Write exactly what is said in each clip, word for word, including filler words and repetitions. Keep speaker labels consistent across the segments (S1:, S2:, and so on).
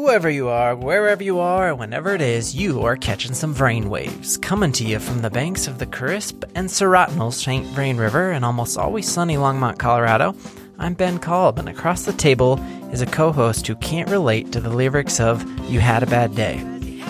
S1: Whoever you are, wherever you are, whenever it is, you are catching some brainwaves. Coming to you from the banks of the crisp and serotinal Saint Vrain River in almost always sunny Longmont, Colorado, I'm Ben Kolb, and across the table is a co-host who can't relate to the lyrics of You Had a Bad Day.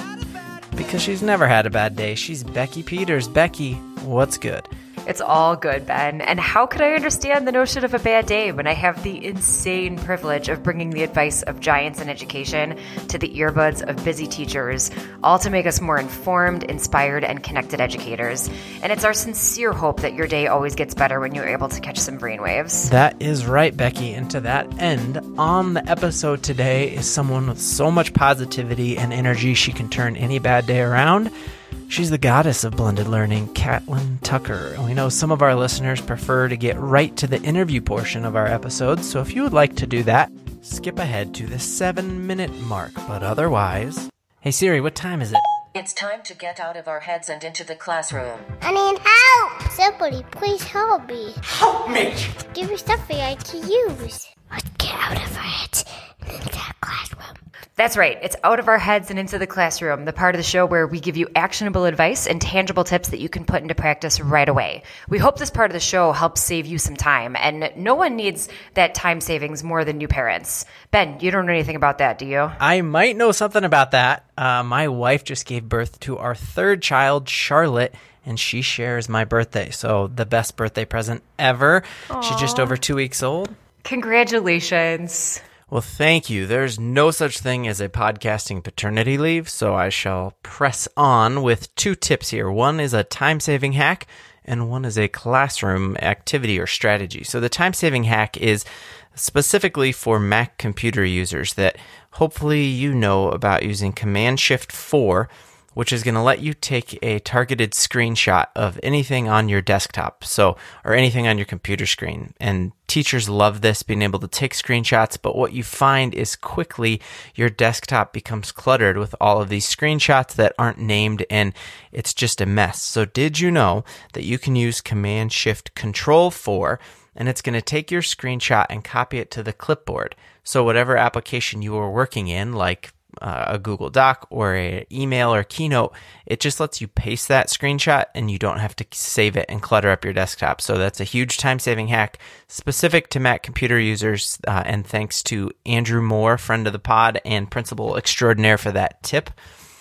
S1: Because she's never had a bad day. She's Becky Peters. Becky, what's good?
S2: It's all good, Ben. And how could I understand the notion of a bad day when I have the insane privilege of bringing the advice of giants in education to the earbuds of busy teachers, all to make us more informed, inspired, and connected educators. And it's our sincere hope that your day always gets better when you're able to catch some brainwaves.
S1: That is right, Becky. And to that end, on the episode today is someone with so much positivity and energy she can turn any bad day around. She's the goddess of blended learning, Catlin Tucker. And we know some of our listeners prefer to get right to the interview portion of our episodes, so if you would like to do that, skip ahead to the seven-minute mark. But otherwise... Hey Siri, what time is it?
S3: It's time to get out of our heads and into the classroom.
S4: I need help! Somebody, please help me.
S5: Help me!
S4: Give me something I can use. Let's get out of our heads and into the classroom.
S2: That's right. It's Out of Our Heads and Into the Classroom, the part of the show where we give you actionable advice and tangible tips that you can put into practice right away. We hope this part of the show helps save you some time, and no one needs that time savings more than new parents. Ben, you don't know anything about that, do you?
S1: I might know something about that. Uh, my wife just gave birth to our third child, Charlotte, and she shares my birthday, so the best birthday present ever. Aww. She's just over two weeks old.
S2: Congratulations.
S1: Well, thank you. There's no such thing as a podcasting paternity leave, so I shall press on with two tips here. One is a time-saving hack, and one is a classroom activity or strategy. So the time-saving hack is specifically for Mac computer users that hopefully you know about using Command Shift four, which is going to let you take a targeted screenshot of anything on your desktop, so or anything on your computer screen. And teachers love this, being able to take screenshots, but what you find is quickly your desktop becomes cluttered with all of these screenshots that aren't named, and it's just a mess. So did you know that you can use Command Shift Control four, and it's going to take your screenshot and copy it to the clipboard? So whatever application you are working in, like Uh, a Google Doc or an email or Keynote, it just lets you paste that screenshot and you don't have to save it and clutter up your desktop. So that's a huge time-saving hack specific to Mac computer users, uh, and thanks to Andrew Moore, friend of the pod and principal extraordinaire, for that tip.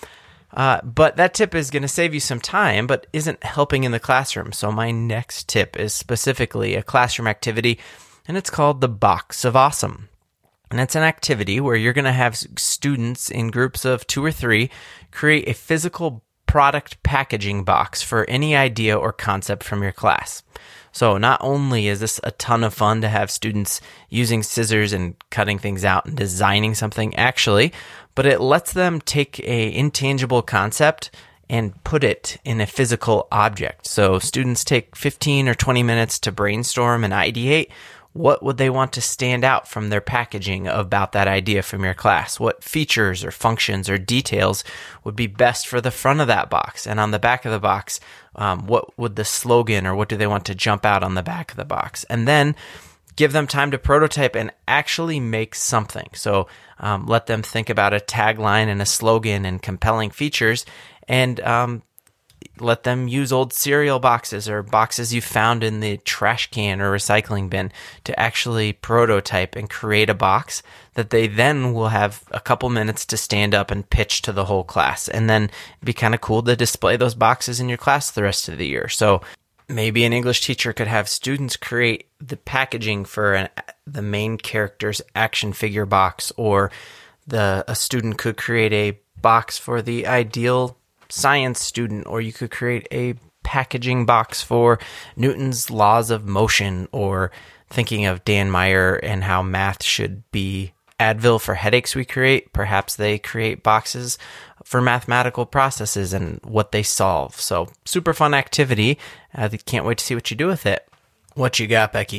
S1: Uh, but that tip is going to save you some time, but isn't helping in the classroom. So my next tip is specifically a classroom activity, and it's called the Box of Awesome. And it's an activity where you're going to have students in groups of two or three create a physical product packaging box for any idea or concept from your class. So not only is this a ton of fun to have students using scissors and cutting things out and designing something actually, but it lets them take a intangible concept and put it in a physical object. So students take fifteen or twenty minutes to brainstorm and ideate. What would they want to stand out from their packaging about that idea from your class? What features or functions or details would be best for the front of that box? And on the back of the box, um, what would the slogan or what do they want to jump out on the back of the box? And then give them time to prototype and actually make something. So um, let them think about a tagline and a slogan and compelling features, and um, let them use old cereal boxes or boxes you found in the trash can or recycling bin to actually prototype and create a box that they then will have a couple minutes to stand up and pitch to the whole class. And then it'd be kind of cool to display those boxes in your class the rest of the year. So maybe an English teacher could have students create the packaging for an, the main character's action figure box, or the a student could create a box for the ideal science student, or you could create a packaging box for Newton's laws of motion, or thinking of Dan Meyer and how math should be Advil for headaches we create. Perhaps they create boxes for mathematical processes and what they solve. So super fun activity. I uh, can't wait to see what you do with it. What you got, Becky?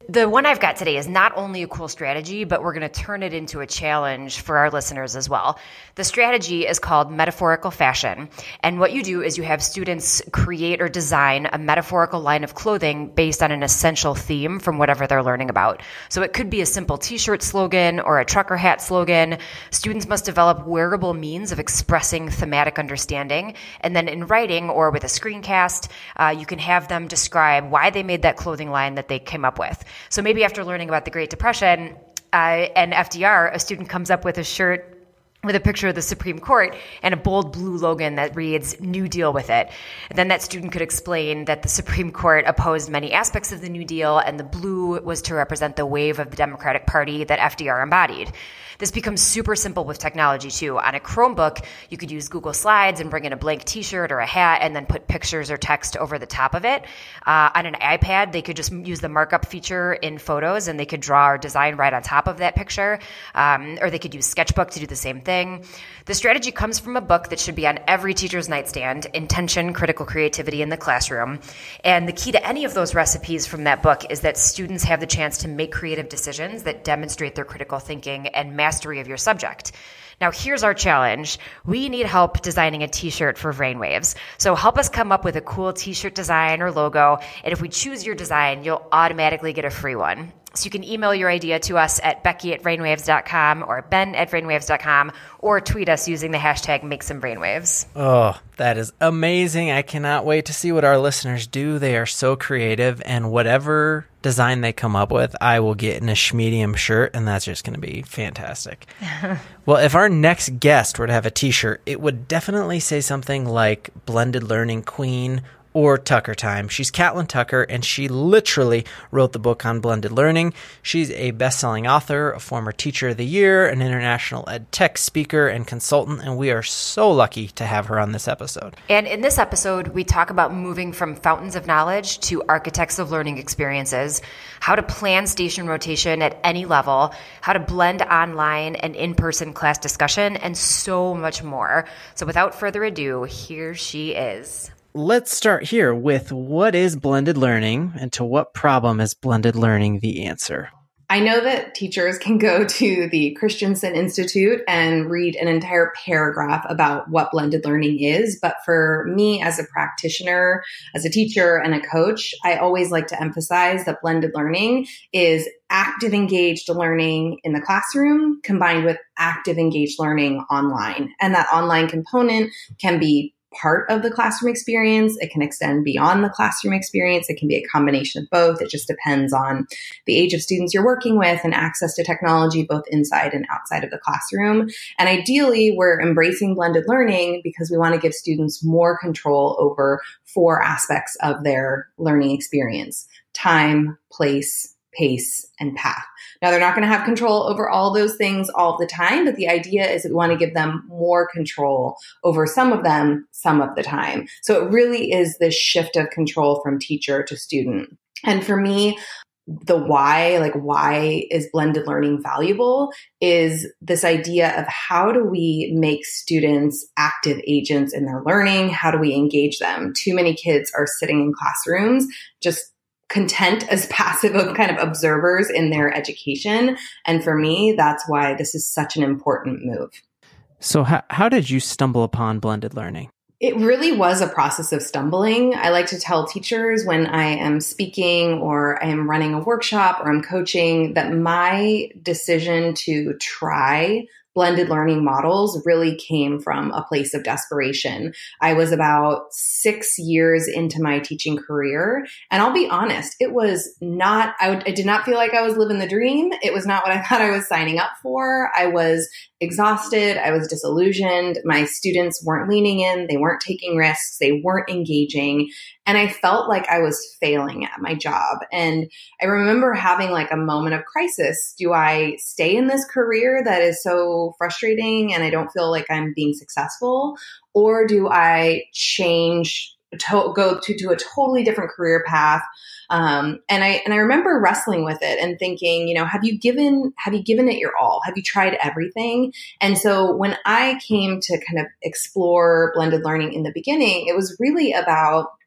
S2: The one I've got today is not only a cool strategy, but we're going to turn it into a challenge for our listeners as well. The strategy is called metaphorical fashion. And what you do is you have students create or design a metaphorical line of clothing based on an essential theme from whatever they're learning about. So it could be a simple t-shirt slogan or a trucker hat slogan. Students must develop wearable means of expressing thematic understanding. And then in writing or with a screencast, uh, you can have them describe why they made that clothing line that they came up with. So maybe after learning about the Great Depression uh, and F D R, a student comes up with a shirt with a picture of the Supreme Court and a bold blue logo that reads New Deal with it. And then that student could explain that the Supreme Court opposed many aspects of the New Deal, and the blue was to represent the wave of the Democratic Party that F D R embodied. This becomes super simple with technology too. On a Chromebook, you could use Google Slides and bring in a blank t-shirt or a hat and then put pictures or text over the top of it. Uh, on an iPad, they could just use the markup feature in Photos and they could draw or design right on top of that picture. Um, or they could use Sketchbook to do the same thing. The strategy comes from a book that should be on every teacher's nightstand, Intention, Critical Creativity in the Classroom. And the key to any of those recipes from that book is that students have the chance to make creative decisions that demonstrate their critical thinking and mastery of your subject. Now, here's our challenge. We need help designing a t-shirt for Brainwaves. So help us come up with a cool t-shirt design or logo. And if we choose your design, you'll automatically get a free one. So you can email your idea to us at Becky at brainwaves dot com or Ben at brainwaves dot com or tweet us using the hashtag Make Some Brainwaves.
S1: Oh, that is amazing. I cannot wait to see what our listeners do. They are so creative, and whatever design they come up with, I will get in a Schmedium shirt, and that's just going to be fantastic. Well, if our next guest were to have a t-shirt, it would definitely say something like Blended Learning Queen or Tucker Time. She's Caitlin Tucker, and she literally wrote the book on blended learning. She's a best-selling author, a former Teacher of the Year, an international ed tech speaker and consultant, and we are so lucky to have her on this episode.
S2: And in this episode, we talk about moving from fountains of knowledge to architects of learning experiences, how to plan station rotation at any level, how to blend online and in-person class discussion, and so much more. So without further ado, here she is.
S1: Let's start here with what is blended learning, and to what problem is blended learning the answer?
S5: I know that teachers can go to the Christensen Institute and read an entire paragraph about what blended learning is. But for me as a practitioner, as a teacher and a coach, I always like to emphasize that blended learning is active engaged learning in the classroom combined with active engaged learning online. And that online component can be part of the classroom experience. It can extend beyond the classroom experience. It can be a combination of both. It just depends on the age of students you're working with and access to technology, both inside and outside of the classroom. And ideally, we're embracing blended learning because we want to give students more control over four aspects of their learning experience: time, place, pace, and path. Now, they're not going to have control over all those things all the time, but the idea is that we want to give them more control over some of them some of the time. So it really is this shift of control from teacher to student. And for me, the why, like why is blended learning valuable, is this idea of how do we make students active agents in their learning? How do we engage them? Too many kids are sitting in classrooms just content as passive kind of observers in their education. And for me, that's why this is such an important move.
S1: So how, how did you stumble upon blended learning?
S5: It really was a process of stumbling. I like to tell teachers when I am speaking or I am running a workshop or I'm coaching that my decision to try blended learning models really came from a place of desperation. I was about six years into my teaching career. And I'll be honest, it was not, I, would, I did not feel like I was living the dream. It was not what I thought I was signing up for. I was exhausted. I was disillusioned. My students weren't leaning in. They weren't taking risks. They weren't engaging. And I felt like I was failing at my job. And I remember having like a moment of crisis. Do I stay in this career that is so frustrating and I don't feel like I'm being successful? Or do I change, to, go to, to a totally different career path? Um, and I, and I remember wrestling with it and thinking, you know, have you given, have you given it your all? Have you tried everything? And so when I came to kind of explore blended learning in the beginning, it was really about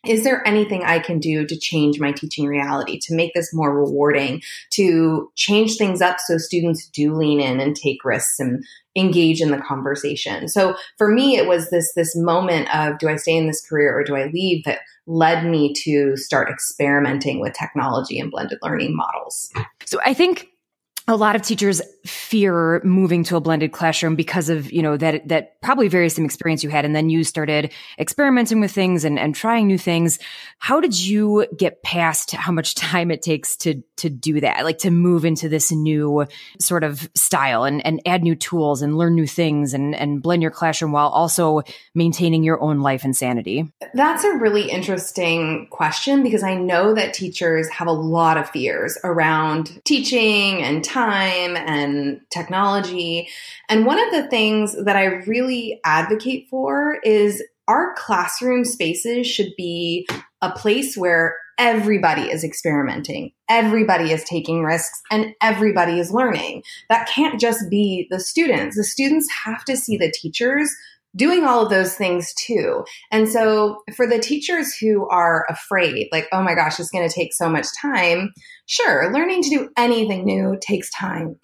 S5: is there anything I can do to change my teaching reality, to make this more rewarding, to change things up so students do lean in and take risks and engage in the conversation? So for me, it was this, this moment of, do I stay in this career or do I leave, that led me to start experimenting with technology and blended learning models.
S2: So I think a lot of teachers fear moving to a blended classroom because of, you know, that, that probably varies some experience you had. And then you started experimenting with things and, and trying new things. How did you get past how much time it takes to, to do that? Like to move into this new sort of style and, and add new tools and learn new things and, and blend your classroom while also maintaining your own life and sanity?
S5: That's a really interesting question, because I know that teachers have a lot of fears around teaching and time and technology. And one of the things that I really advocate for is our classroom spaces should be a place where everybody is experimenting, everybody is taking risks, and everybody is learning. That can't just be the students. The students have to see the teachers doing all of those things too. And so for the teachers who are afraid, like, oh my gosh, it's going to take so much time. Sure, learning to do anything new takes time,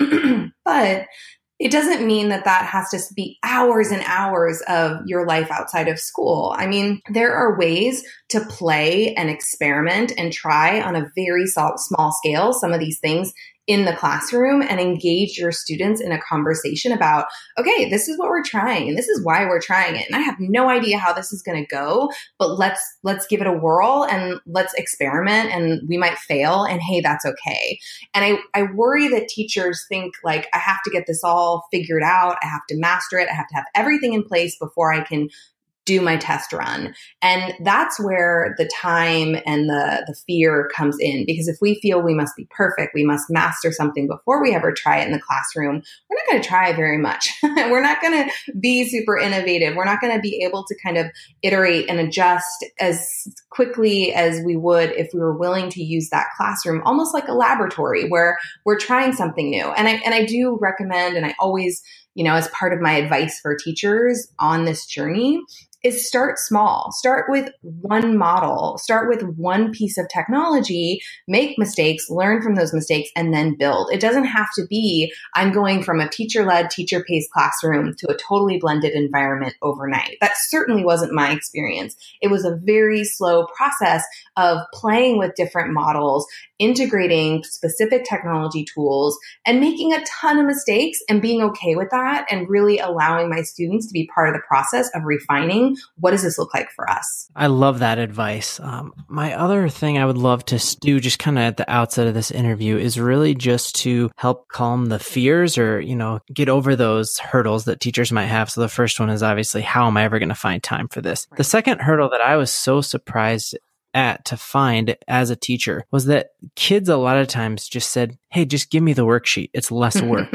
S5: but it doesn't mean that that has to be hours and hours of your life outside of school. I mean, there are ways to play and experiment and try on a very small scale some of these things in the classroom and engage your students in a conversation about, okay, this is what we're trying and this is why we're trying it. And I have no idea how this is going to go, but let's, let's give it a whirl and let's experiment, and we might fail, and hey, that's okay. And I, I worry that teachers think like, I have to get this all figured out. I have to master it. I have to have everything in place before I can do my test run. And that's where the time and the, the fear comes in, because if we feel we must be perfect, we must master something before we ever try it in the classroom, we're not going to try very much. We're not going to be super innovative. We're not going to be able to kind of iterate and adjust as quickly as we would if we were willing to use that classroom almost like a laboratory where we're trying something new. And I, and I do recommend, and I always, you know, as part of my advice for teachers on this journey, is start small. Start with one model. Start with one piece of technology, make mistakes, learn from those mistakes, and then build. It doesn't have to be, I'm going from a teacher-led, teacher-paced classroom to a totally blended environment overnight. That certainly wasn't my experience. It was a very slow process of playing with different models, integrating specific technology tools, and making a ton of mistakes and being okay with that, and really allowing my students to be part of the process of refining, what does this look like for us?
S1: I love that advice. Um, my other thing I would love to do just kind of at the outset of this interview is really just to help calm the fears, or, you know, get over those hurdles that teachers might have. So the first one is obviously, how am I ever going to find time for this? Right. The second hurdle that I was so surprised at to find as a teacher was that kids a lot of times just said, hey, just give me the worksheet. It's less work.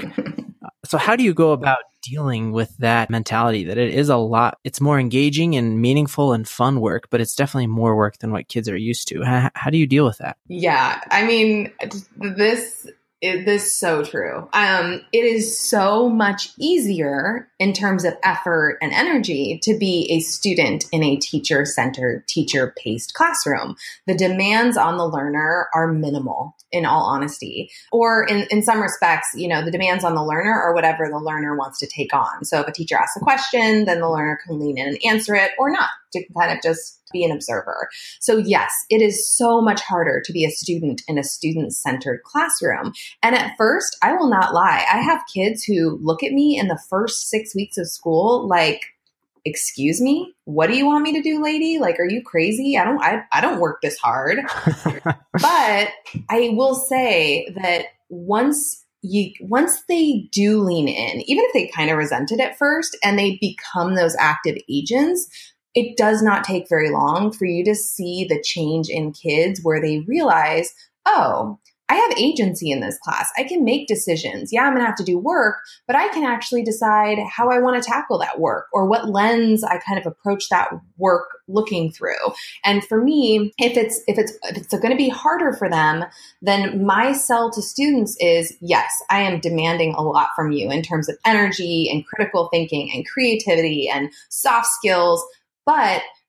S1: So how do you go about dealing with that mentality that it is a lot, it's more engaging and meaningful and fun work, but it's definitely more work than what kids are used to? How, how do you deal with that?
S5: Yeah, I mean, this It, this is so true. Um, it is so much easier in terms of effort and energy to be a student in a teacher-centered, teacher-paced classroom. The demands on the learner are minimal, in all honesty. Or in, in some respects, you know, the demands on the learner are whatever the learner wants to take on. So if a teacher asks a question, then the learner can lean in and answer it, or not, to kind of just be an observer. So yes, it is so much harder to be a student in a student-centered classroom. And at first, I will not lie, I have kids who look at me in the first six weeks of school like, excuse me, what do you want me to do, lady? Like, are you crazy? I don't, I, I don't work this hard. But I will say that once You, once they do lean in, even if they kind of resent it at first and they become those active agents, it does not take very long for you to see the change in kids where they realize, oh, I have agency in this class. I can make decisions. Yeah, I'm going to have to do work, but I can actually decide how I want to tackle that work or what lens I kind of approach that work looking through. And for me, if it's if it's if it's going to be harder for them, then my sell to students is, yes, I am demanding a lot from you in terms of energy and critical thinking and creativity and soft skills, but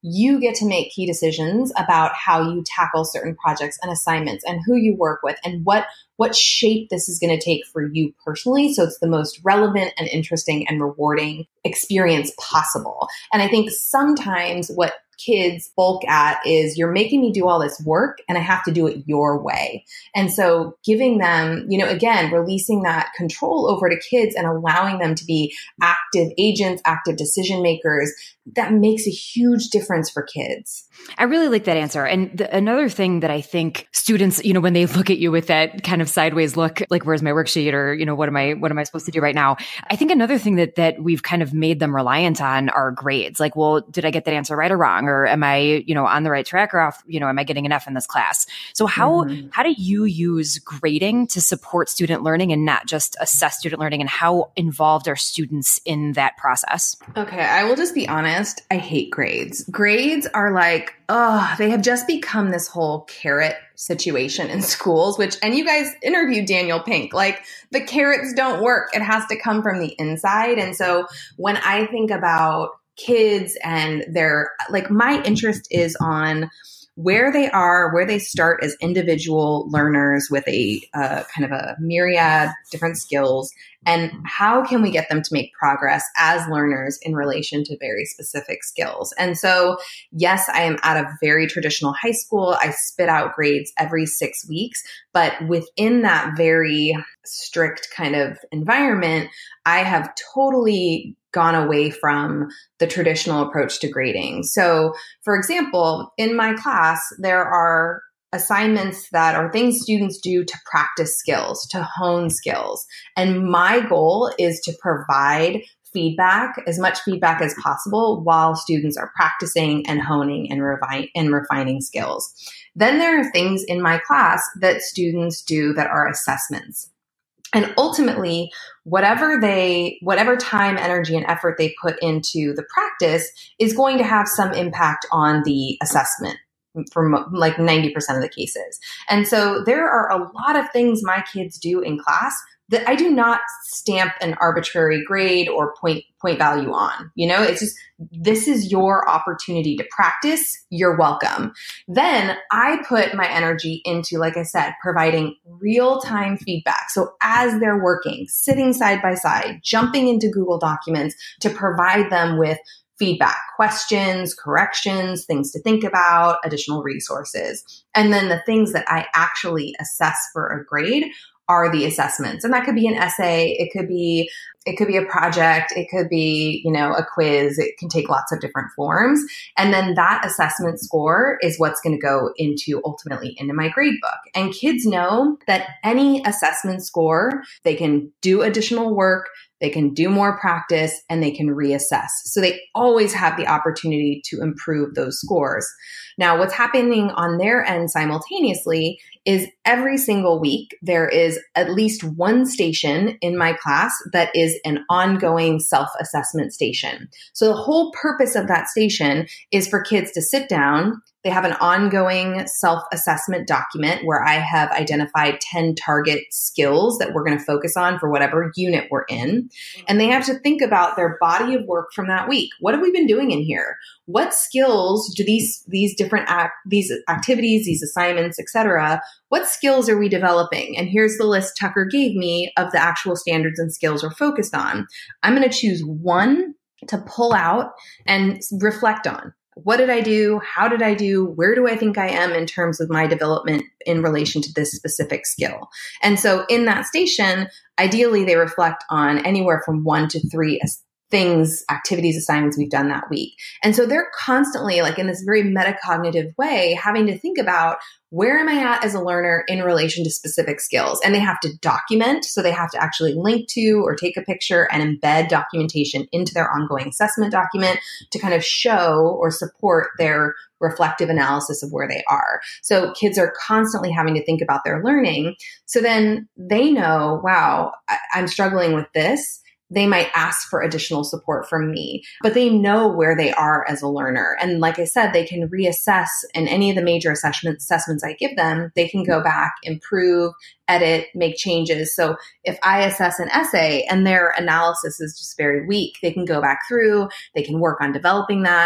S5: you get to make key decisions about how you tackle certain projects and assignments and who you work with and what what shape this is going to take for you personally. So it's the most relevant and interesting and rewarding experience possible. And I think sometimes what kids bulk at is you're making me do all this work and I have to do it your way. And so giving them, you know, again, releasing that control over to kids and allowing them to be active agents, active decision makers, that makes a huge difference for kids.
S2: I really like that answer. And the, another thing that I think students, you know, when they look at you with that kind of sideways look, like, where's my worksheet, or, you know, what am I, what am I supposed to do right now? I think another thing that, that we've kind of made them reliant on are grades. Like, well, did I get that answer right or wrong? Or am I, you know, on the right track, or off, you know, am I getting an F in this class? So how, mm-hmm. how do you use grading to support student learning and not just assess student learning? And how involved are students in that process?
S5: Okay. I will just be honest. I hate grades. Grades are like, oh, they have just become this whole carrot situation in schools, which, and you guys interviewed Daniel Pink, like the carrots don't work. It has to come from the inside. And so when I think about kids and their, like, my interest is on where they are, where they start as individual learners with a uh, kind of a myriad different skills, and how can we get them to make progress as learners in relation to very specific skills. And so, yes, I am at a very traditional high school. I spit out grades every six weeks, but within that very strict kind of environment, I have totally gone away from the traditional approach to grading. So, for example, in my class, there are assignments that are things students do to practice skills, to hone skills. And my goal is to provide feedback, as much feedback as possible, while students are practicing and honing and, revi- and refining skills. Then there are things in my class that students do that are assessments. And ultimately, whatever they, whatever time, energy, and effort they put into the practice is going to have some impact on the assessment for mo- like ninety percent of the cases. And so there are a lot of things my kids do in class that I do not stamp an arbitrary grade or point point value on. You know, it's just, this is your opportunity to practice. You're welcome. Then I put my energy into, like I said, providing real-time feedback. So as they're working, sitting side by side, jumping into Google Documents to provide them with feedback, questions, corrections, things to think about, additional resources. And then the things that I actually assess for a grade are the assessments. And that could be an essay. It could be, it could be a project. It could be, you know, a quiz. It can take lots of different forms. And then that assessment score is what's going to go into ultimately into my grade book. And kids know that any assessment score, they can do additional work, they can do more practice, and they can reassess. So they always have the opportunity to improve those scores. Now, what's happening on their end simultaneously is every single week, there is at least one station in my class that is an ongoing self-assessment station. So the whole purpose of that station is for kids to sit down. They have an ongoing self-assessment document where I have identified ten target skills that we're going to focus on for whatever unit we're in. And they have to think about their body of work from that week. What have we been doing in here? What skills do these, these different act, these activities, these assignments, et cetera, what skills are we developing? And here's the list Tucker gave me of the actual standards and skills we're focused on. I'm going to choose one to pull out and reflect on. What did I do? How did I do? Where do I think I am in terms of my development in relation to this specific skill? And so in that station, ideally they reflect on anywhere from one to three things, activities, assignments we've done that week. And so they're constantly, like, in this very metacognitive way, having to think about, where am I at as a learner in relation to specific skills? And they have to document. So they have to actually link to or take a picture and embed documentation into their ongoing assessment document to kind of show or support their reflective analysis of where they are. So kids are constantly having to think about their learning. So then they know, wow, I- I'm struggling with this. They might ask for additional support from me, but they know where they are as a learner. And like I said, they can reassess in any of the major assessment, assessments I give them. They can go back, improve, edit, make changes. So if I assess an essay and their analysis is just very weak, they can go back through, they can work on developing that.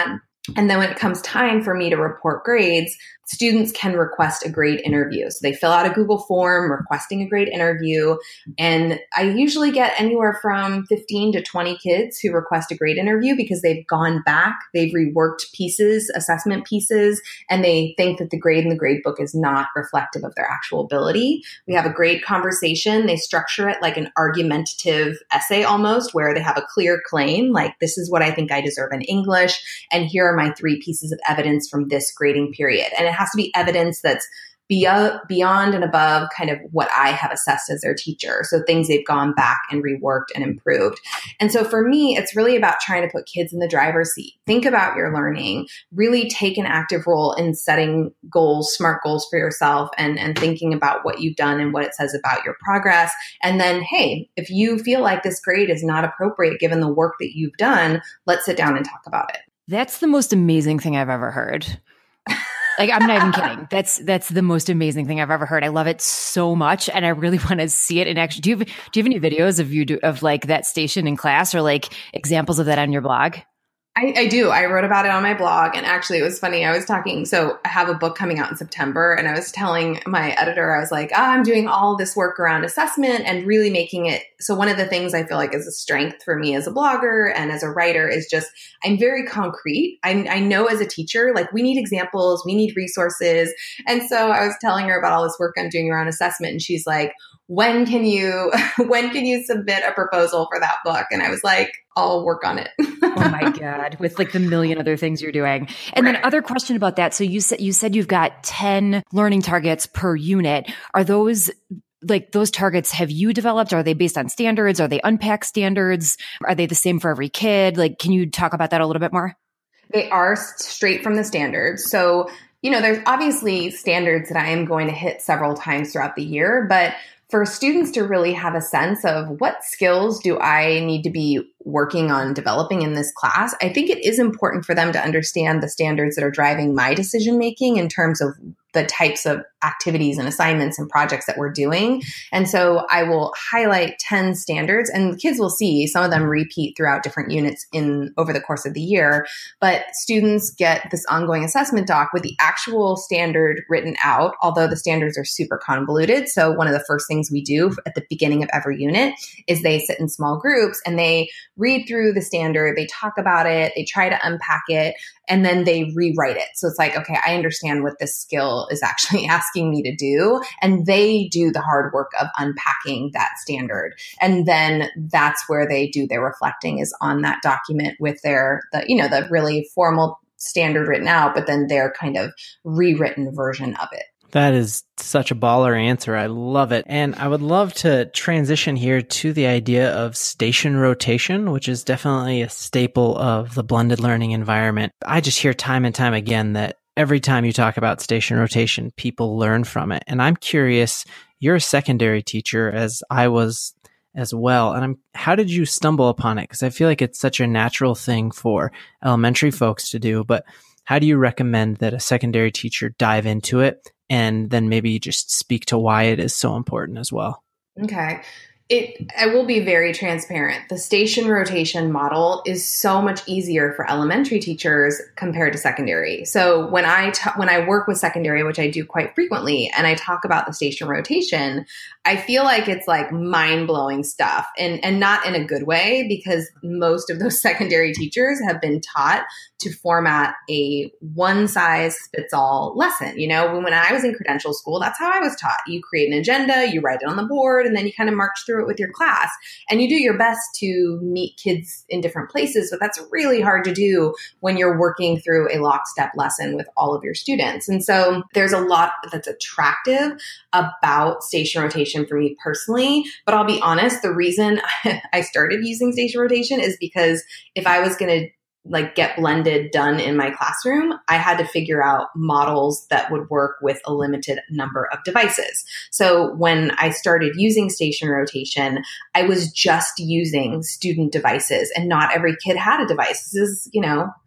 S5: And then when it comes time for me to report grades, students can request a grade interview. So they fill out a Google form requesting a grade interview. And I usually get anywhere from fifteen to twenty kids who request a grade interview because they've gone back, they've reworked pieces, assessment pieces, and they think that the grade in the grade book is not reflective of their actual ability. We have a grade conversation. They structure it like an argumentative essay almost, where they have a clear claim, like this is what I think I deserve in English, and here are my three pieces of evidence from this grading period. And it has to be evidence that's beyond, beyond and above kind of what I have assessed as their teacher. So things they've gone back and reworked and improved. And so for me, it's really about trying to put kids in the driver's seat. Think about your learning, really take an active role in setting goals, SMART goals for yourself, and, and thinking about what you've done and what it says about your progress. And then, hey, if you feel like this grade is not appropriate given the work that you've done, let's sit down and talk about it.
S2: That's the most amazing thing I've ever heard. Like, I'm not even kidding. That's that's the most amazing thing I've ever heard. I love it so much, and I really want to see it in action. Do you have, do you have any videos of you do, of like that station in class, or like examples of that on your blog?
S5: I, I do. I wrote about it on my blog, and actually it was funny. I was talking, so I have a book coming out in September, and I was telling my editor, I was like, oh, I'm doing all this work around assessment and really making it. So one of the things I feel like is a strength for me as a blogger and as a writer is just, I'm very concrete. I, I know as a teacher, like we need examples, we need resources. And so I was telling her about all this work I'm doing around assessment, and she's like, when can you, when can you submit a proposal for that book? And I was like, I'll work on it.
S2: Oh my God. With like the million other things you're doing. And right. Then other question about that. So you said, you said you've got ten learning targets per unit. Are those like those targets, have you developed? Are they based on standards? Are they unpacked standards? Are they the same for every kid? Like, can you talk about that a little bit more?
S5: They are straight from the standards. So, you know, there's obviously standards that I am going to hit several times throughout the year, but for students to really have a sense of what skills do I need to be working on developing in this class, I think it is important for them to understand the standards that are driving my decision making in terms of the types of activities and assignments and projects that we're doing. And so I will highlight ten standards, and kids will see some of them repeat throughout different units in over the course of the year. But students get this ongoing assessment doc with the actual standard written out, although the standards are super convoluted. So one of the first things we do at the beginning of every unit is they sit in small groups and they read through the standard, they talk about it, they try to unpack it, and then they rewrite it. So it's like, okay, I understand what this skill is actually asking me to do. And they do the hard work of unpacking that standard. And then that's where they do their reflecting, is on that document with their, the, you know, the really formal standard written out, but then their kind of rewritten version of it.
S1: That is such a baller answer. I love it. And I would love to transition here to the idea of station rotation, which is definitely a staple of the blended learning environment. I just hear time and time again that every time you talk about station rotation, people learn from it. And I'm curious, you're a secondary teacher, as I was as well. And I'm, how did you stumble upon it? Because I feel like it's such a natural thing for elementary folks to do. But how do you recommend that a secondary teacher dive into it? And then maybe just speak to why it is so important as well.
S5: Okay. It, I will be very transparent. The station rotation model is so much easier for elementary teachers compared to secondary. So when I ta- when I work with secondary, which I do quite frequently, and I talk about the station rotation, I feel like it's like mind-blowing stuff, and and not in a good way, because most of those secondary teachers have been taught to format a one-size-fits-all lesson. You know, when, when I was in credential school, that's how I was taught. You create an agenda, you write it on the board, and then you kind of march through it with your class. And you do your best to meet kids in different places, but that's really hard to do when you're working through a lockstep lesson with all of your students. And so there's a lot that's attractive about station rotation for me personally. But I'll be honest, the reason I started using station rotation is because if I was going to like get blended done in my classroom, I had to figure out models that would work with a limited number of devices. So when I started using station rotation, I was just using student devices, and not every kid had a device. This is, you know,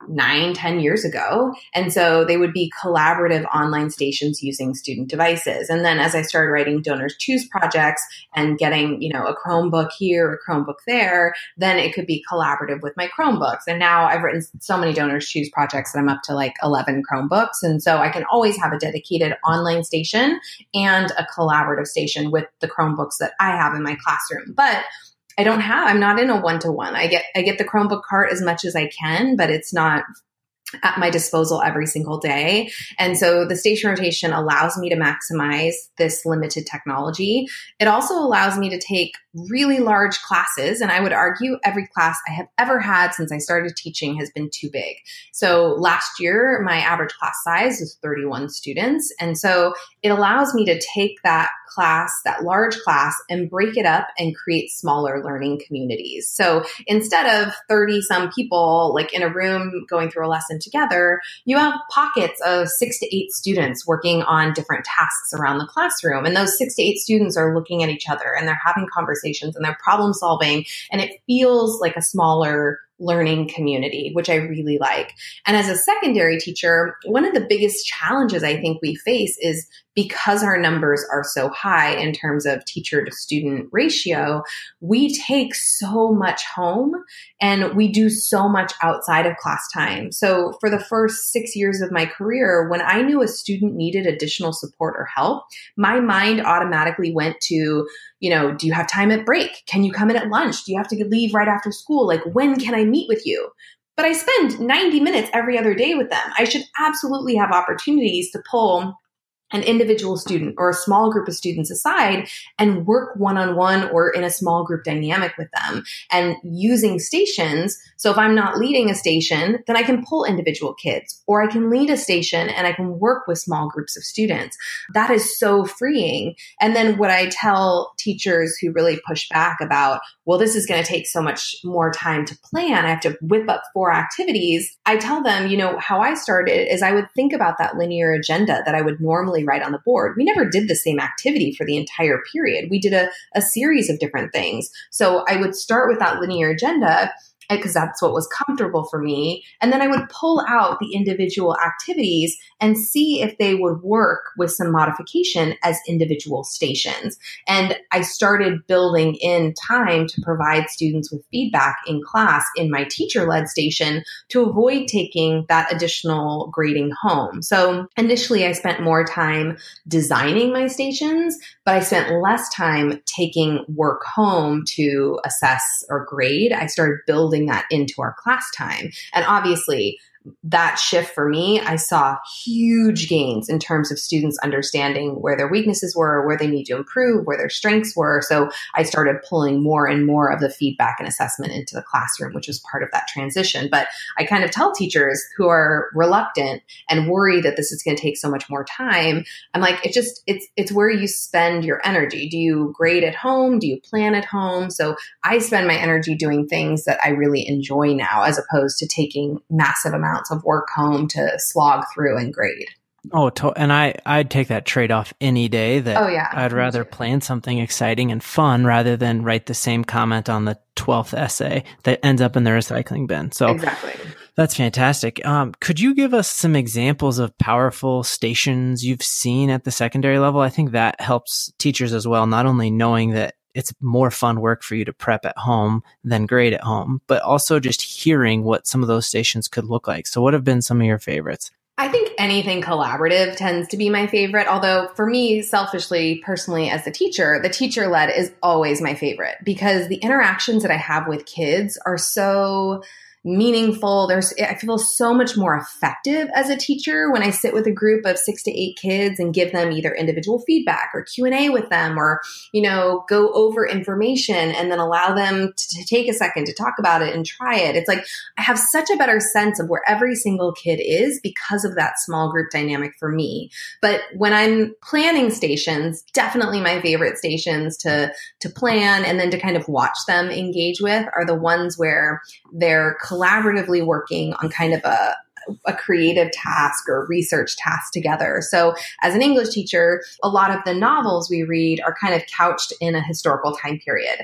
S5: nine, ten years ago. And so they would be collaborative online stations using student devices. And then as I started writing Donors Choose projects and getting, you know, a Chromebook here, a Chromebook there, then it could be collaborative with my Chromebooks. And now I've written so many Donors Choose projects that I'm up to like eleven Chromebooks. And so I can always have a dedicated online station and a collaborative station with the Chromebooks that I have in my classroom. But I don't have, I'm not in a one-to-one. I get, I get the Chromebook cart as much as I can, but it's not at my disposal every single day. And so the station rotation allows me to maximize this limited technology. It also allows me to take really large classes. And I would argue every class I have ever had since I started teaching has been too big. So last year, my average class size was thirty-one students. And so it allows me to take that class, that large class, and break it up and create smaller learning communities. So instead of thirty some people like in a room going through a lesson together, you have pockets of six to eight students working on different tasks around the classroom. And those six to eight students are looking at each other and they're having conversations and they're problem solving. And it feels like a smaller learning community, which I really like. And as a secondary teacher, one of the biggest challenges I think we face is because our numbers are so high in terms of teacher to student ratio, we take so much home and we do so much outside of class time. So for the first six years of my career, when I knew a student needed additional support or help, my mind automatically went to, you know, do you have time at break? Can you come in at lunch? Do you have to leave right after school? Like, when can I meet with you? But I spend ninety minutes every other day with them. I should absolutely have opportunities to pull an individual student or a small group of students aside and work one-on-one or in a small group dynamic with them and using stations. So if I'm not leading a station, then I can pull individual kids, or I can lead a station and I can work with small groups of students. That is so freeing. And then what I tell teachers who really push back about, well, this is going to take so much more time to plan, I have to whip up four activities. I tell them, you know, how I started is I would think about that linear agenda that I would normally write on the board. We never did the same activity for the entire period. We did a, a series of different things. So I would start with that linear agenda because that's what was comfortable for me. And then I would pull out the individual activities and see if they would work with some modification as individual stations. And I started building in time to provide students with feedback in class in my teacher-led station to avoid taking that additional grading home. So initially I spent more time designing my stations, but I spent less time taking work home to assess or grade. I started building that into our class time. And obviously, that shift for me, I saw huge gains in terms of students understanding where their weaknesses were, where they need to improve, where their strengths were. So I started pulling more and more of the feedback and assessment into the classroom, which was part of that transition. But I kind of tell teachers who are reluctant and worry that this is going to take so much more time, I'm like, it just, it's, it's where you spend your energy. Do you grade at home? Do you plan at home? So I spend my energy doing things that I really enjoy now, as opposed to taking massive amounts of work home to slog through and grade.
S1: Oh, to- and I, I'd take that trade-off any day. That
S5: oh, yeah.
S1: I'd rather plan something exciting and fun rather than write the same comment on the twelfth essay that ends up in the recycling bin. So
S5: exactly.
S1: That's fantastic. Um, could you give us some examples of powerful stations you've seen at the secondary level? I think that helps teachers as well, not only knowing that it's more fun work for you to prep at home than grade at home, but also just hearing what some of those stations could look like. So what have been some of your favorites?
S5: I think anything collaborative tends to be my favorite. Although for me, selfishly, personally, as the teacher, the teacher-led is always my favorite because the interactions that I have with kids are so meaningful. There's, I feel so much more effective as a teacher when I sit with a group of six to eight kids and give them either individual feedback or Q and A with them, or, you know, go over information and then allow them to, to take a second to talk about it and try it. It's like, I have such a better sense of where every single kid is because of that small group dynamic for me. But when I'm planning stations, definitely my favorite stations to, to plan and then to kind of watch them engage with are the ones where they're collaboratively working on kind of a, a creative task or research task together. So as an English teacher, a lot of the novels we read are kind of couched in a historical time period.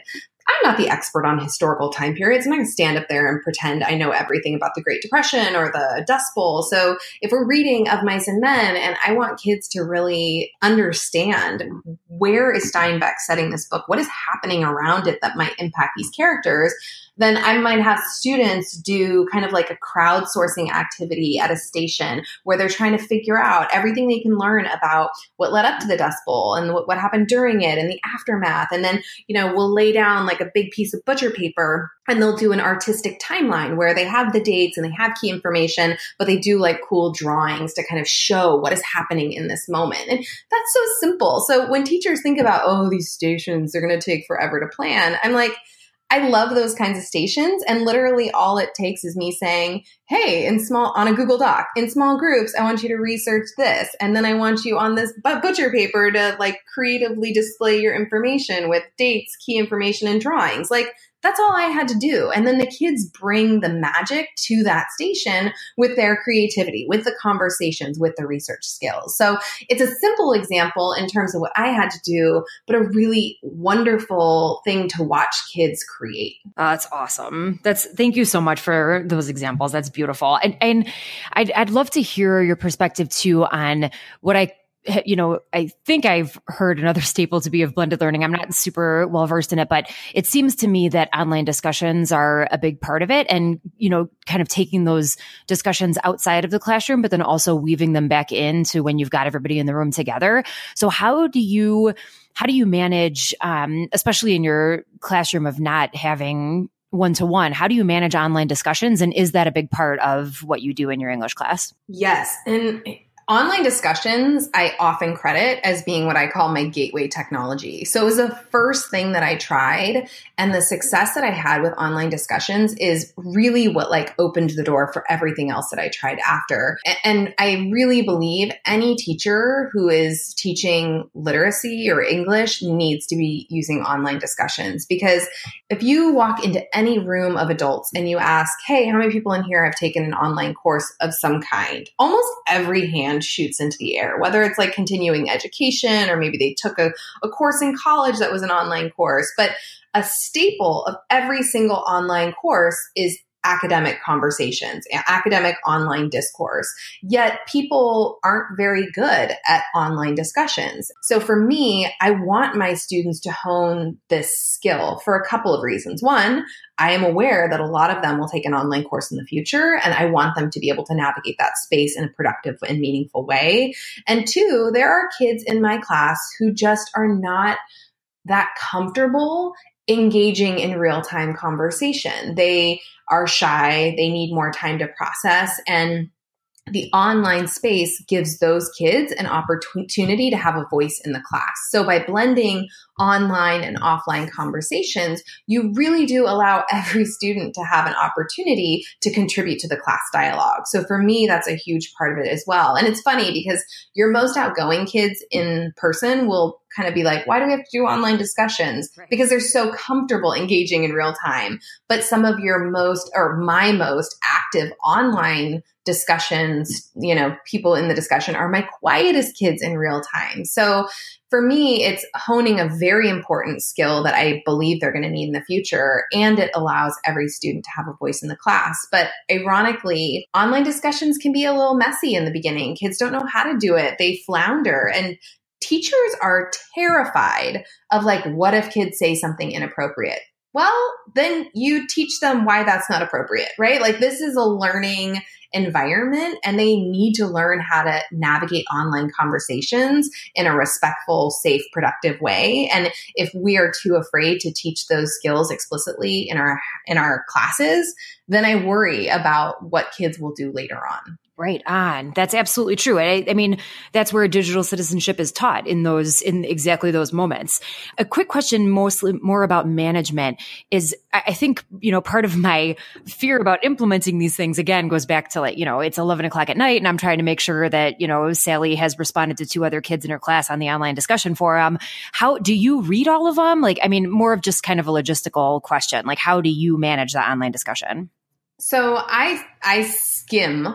S5: I'm not the expert on historical time periods. I'm not going to stand up there and pretend I know everything about the Great Depression or the Dust Bowl. So if we're reading Of Mice and Men, and I want kids to really understand where is Steinbeck setting this book, what is happening around it that might impact these characters, then I might have students do kind of like a crowdsourcing activity at a station where they're trying to figure out everything they can learn about what led up to the Dust Bowl and what, what happened during it and the aftermath. And then, you know, we'll lay down like a big piece of butcher paper and they'll do an artistic timeline where they have the dates and they have key information, but they do like cool drawings to kind of show what is happening in this moment. And that's so simple. So when teachers think about, oh, these stations are going to take forever to plan, I'm like, I love those kinds of stations. And literally all it takes is me saying, hey, in small, on a Google Doc, in small groups, I want you to research this. And then I want you on this butcher paper to like creatively display your information with dates, key information, and drawings. Like, that's all I had to do. And then the kids bring the magic to that station with their creativity, with the conversations, with the research skills. So it's a simple example in terms of what I had to do, but a really wonderful thing to watch kids create.
S2: Uh, that's awesome. That's thank you so much for those examples. That's beautiful. And, and I'd, I'd love to hear your perspective too on what I you know, I think I've heard another staple to be of blended learning. I'm not super well versed in it, but it seems to me that online discussions are a big part of it. And, you know, kind of taking those discussions outside of the classroom, but then also weaving them back into when you've got everybody in the room together. So how do you, how do you manage, um, especially in your classroom of not having one-to-one, how do you manage online discussions? And is that a big part of what you do in your English class?
S5: Yes. And online discussions, I often credit as being what I call my gateway technology. So it was the first thing that I tried. And the success that I had with online discussions is really what like opened the door for everything else that I tried after. And I really believe any teacher who is teaching literacy or English needs to be using online discussions. Because if you walk into any room of adults and you ask, hey, how many people in here have taken an online course of some kind? Almost every hand shoots into the air, whether it's like continuing education or maybe they took a, a course in college that was an online course. But a staple of every single online course is academic conversations, academic online discourse. Yet people aren't very good at online discussions. So for me, I want my students to hone this skill for a couple of reasons. One, I am aware that a lot of them will take an online course in the future, and I want them to be able to navigate that space in a productive and meaningful way. And two, there are kids in my class who just are not that comfortable engaging in real-time conversation. They are shy. They need more time to process. And the online space gives those kids an opportunity to have a voice in the class. So by blending online and offline conversations, you really do allow every student to have an opportunity to contribute to the class dialogue. So for me, that's a huge part of it as well. And it's funny because your most outgoing kids in person will kind of be like, why do we have to do online discussions? Right. Because they're so comfortable engaging in real time. But some of your most, or my most active online discussions, you know, people in the discussion are my quietest kids in real time. So for me, it's honing a very important skill that I believe they're going to need in the future. And it allows every student to have a voice in the class. But ironically, online discussions can be a little messy in the beginning. Kids don't know how to do it. They flounder. And teachers are terrified of like, what if kids say something inappropriate? Well, then you teach them why that's not appropriate, right? Like this is a learning environment and they need to learn how to navigate online conversations in a respectful, safe, productive way. And if we are too afraid to teach those skills explicitly in our in our classes, then I worry about what kids will do later on.
S2: Right on. That's absolutely true. I, I mean, that's where digital citizenship is taught in those, in exactly those moments. A quick question, mostly more about management is, I think, you know, part of my fear about implementing these things again goes back to like, you know, it's eleven o'clock at night and I'm trying to make sure that, you know, Sally has responded to two other kids in her class on the online discussion forum. How do you read all of them? Like, I mean, more of just kind of a logistical question. Like, how do you manage that online discussion?
S5: So I, I skim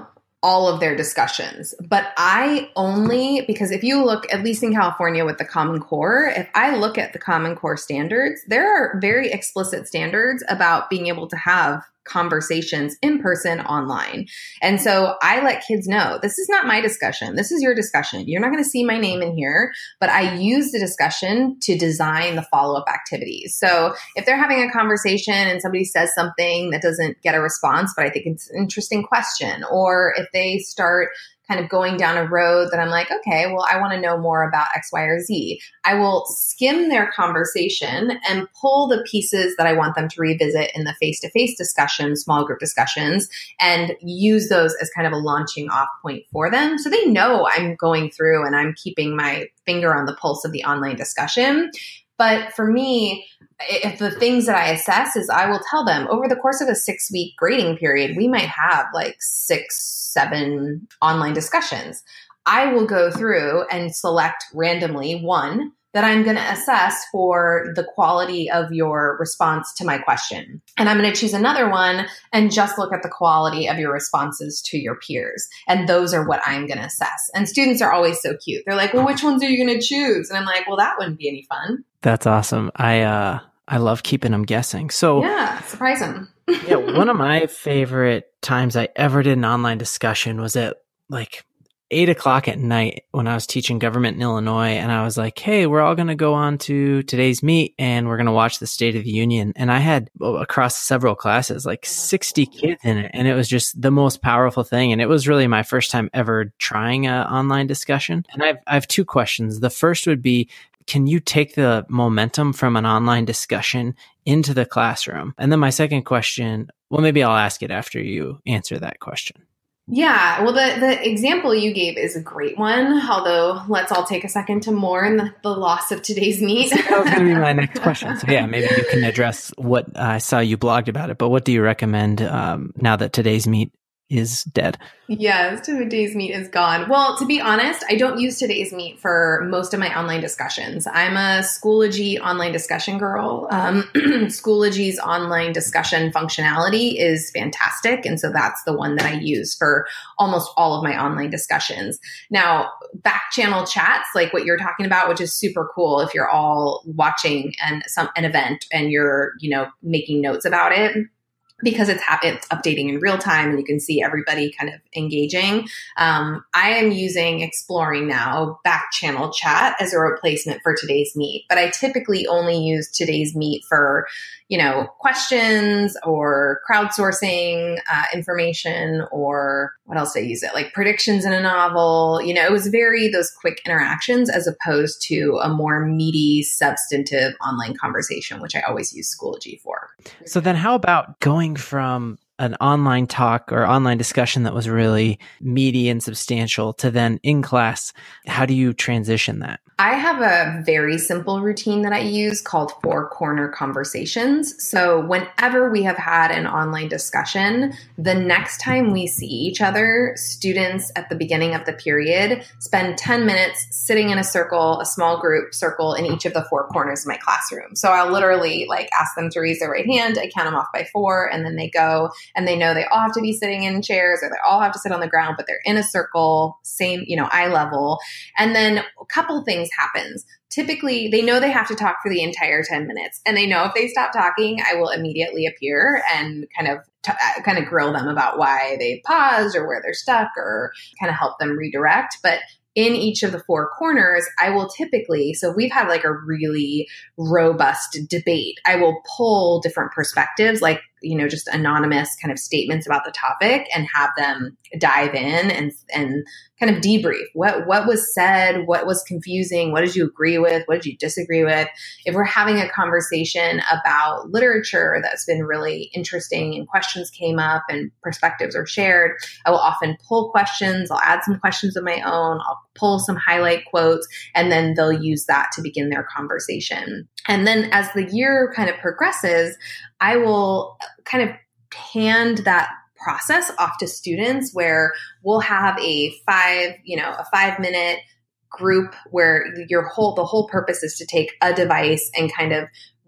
S5: all of their discussions. But I only, because if you look, at least in California with the Common Core, if I look at the Common Core standards, there are very explicit standards about being able to have conversations in person online. And so I let kids know, this is not my discussion. This is your discussion. You're not going to see my name in here, but I use the discussion to design the follow-up activities. So if they're having a conversation and somebody says something that doesn't get a response, but I think it's an interesting question, or if they start kind of going down a road that I'm like, okay, well, I want to know more about X, Y, or Z. I will skim their conversation and pull the pieces that I want them to revisit in the face-to-face discussions, small group discussions, and use those as kind of a launching off point for them. So they know I'm going through and I'm keeping my finger on the pulse of the online discussion. But for me, if the things that I assess is I will tell them over the course of a six week grading period, we might have like six, seven online discussions. I will go through and select randomly one that I'm going to assess for the quality of your response to my question. And I'm going to choose another one and just look at the quality of your responses to your peers. And those are what I'm going to assess. And students are always so cute. They're like, well, which ones are you going to choose? And I'm like, well, that wouldn't be any fun.
S1: That's awesome. I, uh, I love keeping them guessing. So
S5: yeah, surprise them.
S1: Yeah, one of my favorite times I ever did an online discussion was at like eight o'clock at night when I was teaching government in Illinois. And I was like, hey, we're all going to go on to today's meet and we're going to watch the State of the Union. And I had across several classes, like sixty kids in it. And it was just the most powerful thing. And it was really my first time ever trying an online discussion. And I've, I have two questions. The first would be, can you take the momentum from an online discussion into the classroom? And then my second question, well, maybe I'll ask it after you answer that question.
S5: Yeah, well, the, the example you gave is a great one, although let's all take a second to mourn the, the loss of today's meet.
S1: So that was going to be my next question. So yeah, maybe you can address what uh, I saw you blogged about it, but what do you recommend um, now that today's meet is dead?
S5: Yes, today's meet is gone. Well, to be honest, I don't use today's meet for most of my online discussions. I'm a Schoology online discussion girl. Um, Schoology's online discussion functionality is fantastic. And so that's the one that I use for almost all of my online discussions. Now, back channel chats, like what you're talking about, which is super cool if you're all watching an, some, an event and you're, you know, making notes about it, because it's ha- it's updating in real time and you can see everybody kind of engaging. Um, I am using Exploring Now back channel chat as a replacement for today's meet, but I typically only use today's meet for, you know, questions or crowdsourcing uh, information, or what else did I use it? Like predictions in a novel. You know, it was very those quick interactions as opposed to a more meaty, substantive online conversation, which I always use Schoology for.
S1: So then how about going from an online talk or online discussion that was really meaty and substantial to then in class? How do you transition that?
S5: I have a very simple routine that I use called Four Corner Conversations. So whenever we have had an online discussion, the next time we see each other, students at the beginning of the period spend ten minutes sitting in a circle, a small group circle in each of the four corners of my classroom. So I'll literally like ask them to raise their right hand. I count them off by four, and then they go and they know they all have to be sitting in chairs or they all have to sit on the ground, but they're in a circle, same, you know, eye level. And then a couple things happens. Typically, they know they have to talk for the entire ten minutes, and they know if they stop talking, I will immediately appear and kind of t- kind of grill them about why they paused or where they're stuck, or kind of help them redirect. But in each of the four corners, I will typically, so we've had like a really robust debate. I will pull different perspectives, like, you know, just anonymous kind of statements about the topic, and have them dive in and and kind of debrief. What what was said? What was confusing? What did you agree with? What did you disagree with? If we're having a conversation about literature that's been really interesting and questions came up and perspectives are shared, I will often pull questions. I'll add some questions of my own. I'll pull some highlight quotes, and then they'll use that to begin their conversation. And then as the year kind of progresses, I will kind of hand that process off to students, where we'll have a five, you know, a five minute group where your whole, the whole purpose is to take a device and kind of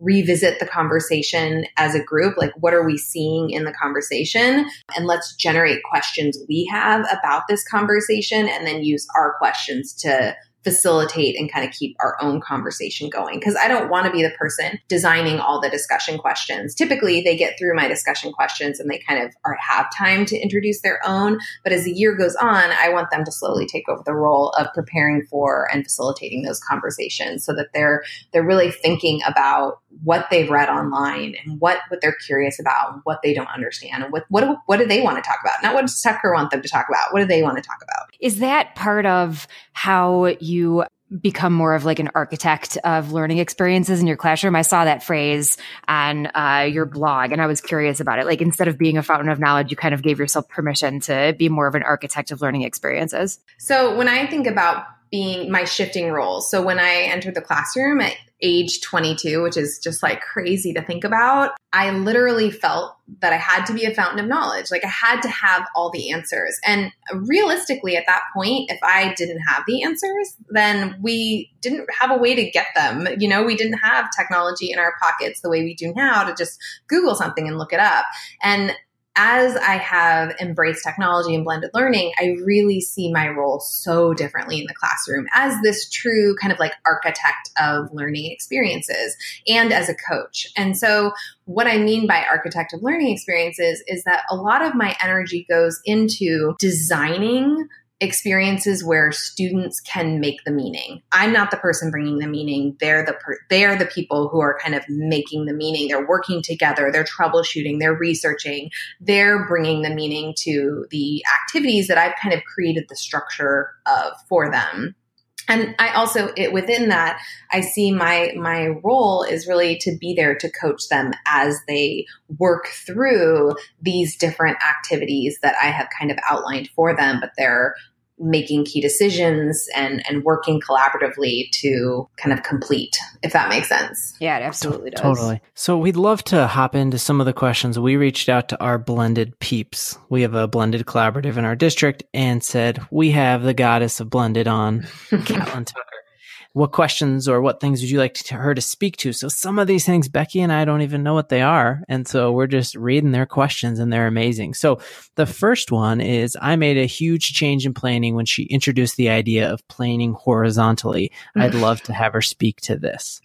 S5: revisit the conversation as a group. Like, what are we seeing in the conversation? And let's generate questions we have about this conversation and then use our questions to facilitate and kind of keep our own conversation going. Because I don't want to be the person designing all the discussion questions. Typically, they get through my discussion questions and they kind of are, have time to introduce their own. But as the year goes on, I want them to slowly take over the role of preparing for and facilitating those conversations so that they're they're really thinking about what they've read online and what, what they're curious about and what they don't understand and what, what, what do they want to talk about? Not what does Tucker want them to talk about? What do they want to talk about?
S2: Is that part of how you become more of like an architect of learning experiences in your classroom? I saw that phrase on uh, your blog and I was curious about it. Like, instead of being a fountain of knowledge, you kind of gave yourself permission to be more of an architect of learning experiences.
S5: So when I think about being my shifting roles, so when I entered the classroom at age twenty-two, which is just like crazy to think about, I literally felt that I had to be a fountain of knowledge. Like, I had to have all the answers. And realistically, at that point, if I didn't have the answers, then we didn't have a way to get them. You know, we didn't have technology in our pockets the way we do now to just Google something and look it up. And as I have embraced technology and blended learning, I really see my role so differently in the classroom as this true kind of like architect of learning experiences and as a coach. And so what I mean by architect of learning experiences is that a lot of my energy goes into designing experiences where students can make the meaning. I'm not the person bringing the meaning. They're the per- they're the people who are kind of making the meaning. They're working together. They're troubleshooting. They're researching. They're bringing the meaning to the activities that I've kind of created the structure of for them. And I also, it, within that, I see my my role is really to be there to coach them as they work through these different activities that I have kind of outlined for them, but they're making key decisions and, and working collaboratively to kind of complete, if that makes sense.
S2: Yeah, it absolutely does.
S1: Totally. So we'd love to hop into some of the questions. We reached out to our blended peeps. We have a blended collaborative in our district and said, we have the goddess of blended on, Catlin Tucker. What questions or what things would you like to, her to speak to? So some of these things, Becky and I don't even know what they are. And so we're just reading their questions and they're amazing. So the first one is, I made a huge change in planning when she introduced the idea of planing horizontally. I'd love to have her speak to this.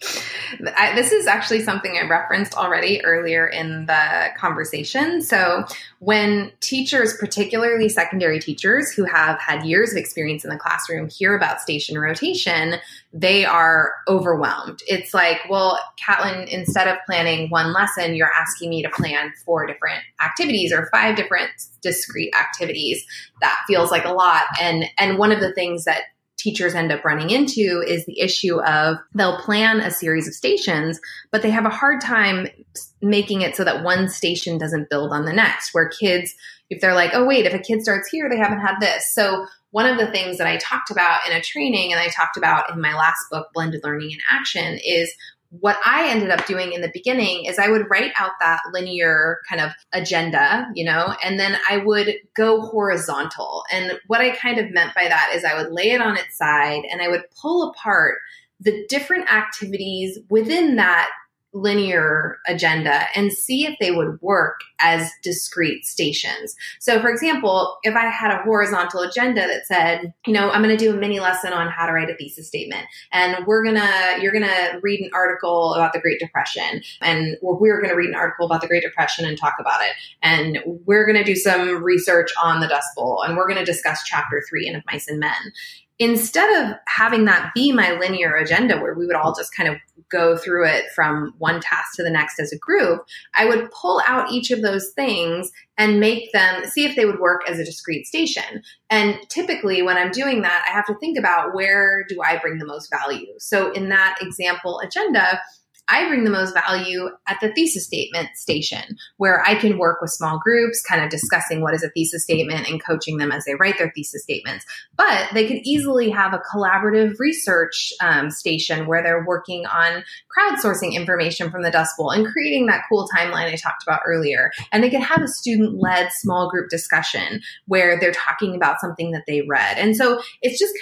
S5: I, this is actually something I referenced already earlier in the conversation. So when teachers, particularly secondary teachers who have had years of experience in the classroom, hear about station rotation, they are overwhelmed. It's like, well, Catlin, instead of planning one lesson, you're asking me to plan four different activities or five different discrete activities. That feels like a lot. And, and one of the things that teachers end up running into is the issue of they'll plan a series of stations, but they have a hard time making it so that one station doesn't build on the next, where kids, if they're like, oh, wait, if a kid starts here, they haven't had this. So one of the things that I talked about in a training and I talked about in my last book, Blended Learning in Action, is what I ended up doing in the beginning is I would write out that linear kind of agenda, you know, and then I would go horizontal. And what I kind of meant by that is I would lay it on its side and I would pull apart the different activities within that linear agenda and see if they would work as discrete stations. So for example, if I had a horizontal agenda that said, you know, I'm going to do a mini lesson on how to write a thesis statement, and we're going to, you're going to read an article about the Great Depression, and we're going to read an article about the Great Depression and talk about it. And we're going to do some research on the Dust Bowl, and we're going to discuss chapter three in Of Mice and Men. Instead of having that be my linear agenda where we would all just kind of go through it from one task to the next as a group, I would pull out each of those things and make them, see if they would work as a discrete station. And typically when I'm doing that, I have to think about, where do I bring the most value? So in that example agenda, I bring the most value at the thesis statement station, where I can work with small groups, kind of discussing what is a thesis statement and coaching them as they write their thesis statements. But they could easily have a collaborative research um, station where they're working on crowdsourcing information from the Dust Bowl and creating that cool timeline I talked about earlier. And they could have a student-led small group discussion where they're talking about something that they read. And so it's just kind of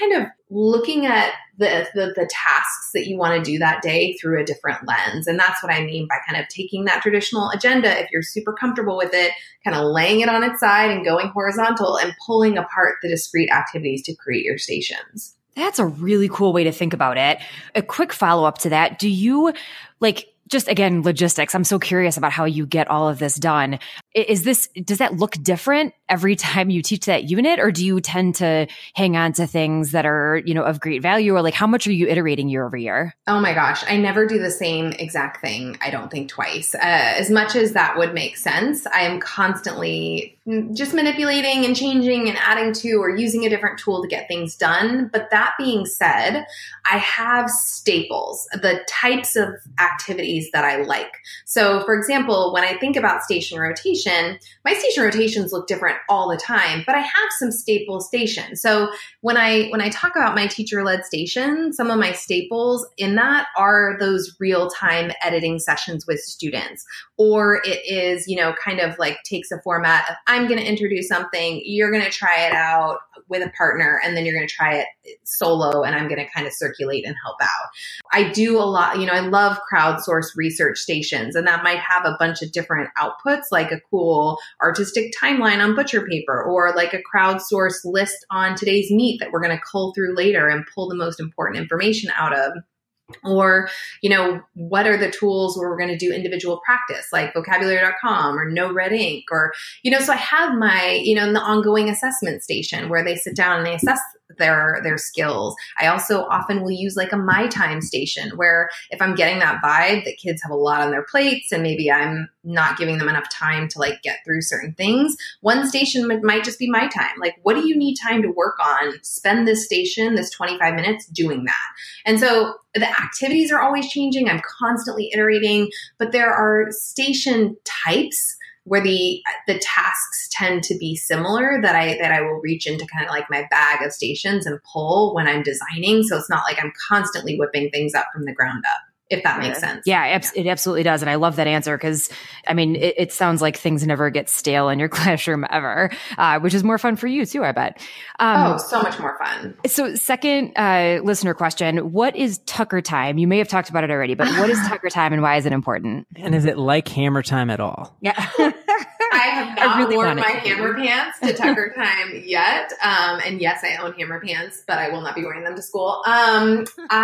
S5: looking at the, the, the tasks that you want to do that day through a different lens. And that's what I mean by kind of taking that traditional agenda, if you're super comfortable with it, kind of laying it on its side and going horizontal and pulling apart the discrete activities to create your stations.
S2: That's a really cool way to think about it. A quick follow-up to that. Do you, like, just again, logistics, I'm so curious about how you get all of this done. Is this, does that look different every time you teach that unit, or do you tend to hang on to things that are, you know, of great value, or like how much are you iterating year over year?
S5: Oh my gosh, I never do the same exact thing, I don't think twice. Uh, as much as that would make sense, I am constantly just manipulating and changing and adding to or using a different tool to get things done. But that being said, I have staples, the types of activities that I like. So for example, when I think about station rotation, my station rotations look different all the time, but I have some staple stations. So when I when I talk about my teacher-led station, some of my staples in that are those real-time editing sessions with students. Or it is, you know, kind of like takes a format of, I'm going to introduce something, you're going to try it out with a partner, and then you're going to try it solo, and I'm going to kind of circulate and help out. I do a lot, you know, I love crowdsourced research stations, and that might have a bunch of different outputs, like a cool artistic timeline on butcher paper, or like a crowdsourced list on today's meet that we're going to cull through later and pull the most important information out of. Or, you know, what are the tools where we're going to do individual practice, like vocabulary dot com or No Red Ink, or, you know, so I have my, you know, in the ongoing assessment station where they sit down and they assess their, their skills. I also often will use like a My Time station where if I'm getting that vibe that kids have a lot on their plates and maybe I'm not giving them enough time to like get through certain things, one station m- might just be My Time. Like, what do you need time to work on? Spend this station, this twenty-five minutes doing that. And so the activities are always changing. I'm constantly iterating, but there are station types where the the tasks tend to be similar that I that I will reach into kind of like my bag of stations and pull when I'm designing. So it's not like I'm constantly whipping things up from the ground up, if that makes sense.
S2: Yeah, it, it absolutely does. And I love that answer because, I mean, it, it sounds like things never get stale in your classroom ever, uh, which is more fun for you too, I bet.
S5: Um, oh, so much more fun.
S2: So second uh, listener question, what is Tucker time? You may have talked about it already, but what is Tucker time and why is it important?
S1: And is it like Hammer time at all?
S2: Yeah.
S5: I have not I really worn my Hammer pants to Tucker time yet. Um, and yes, I own Hammer pants, but I will not be wearing them to school. Um,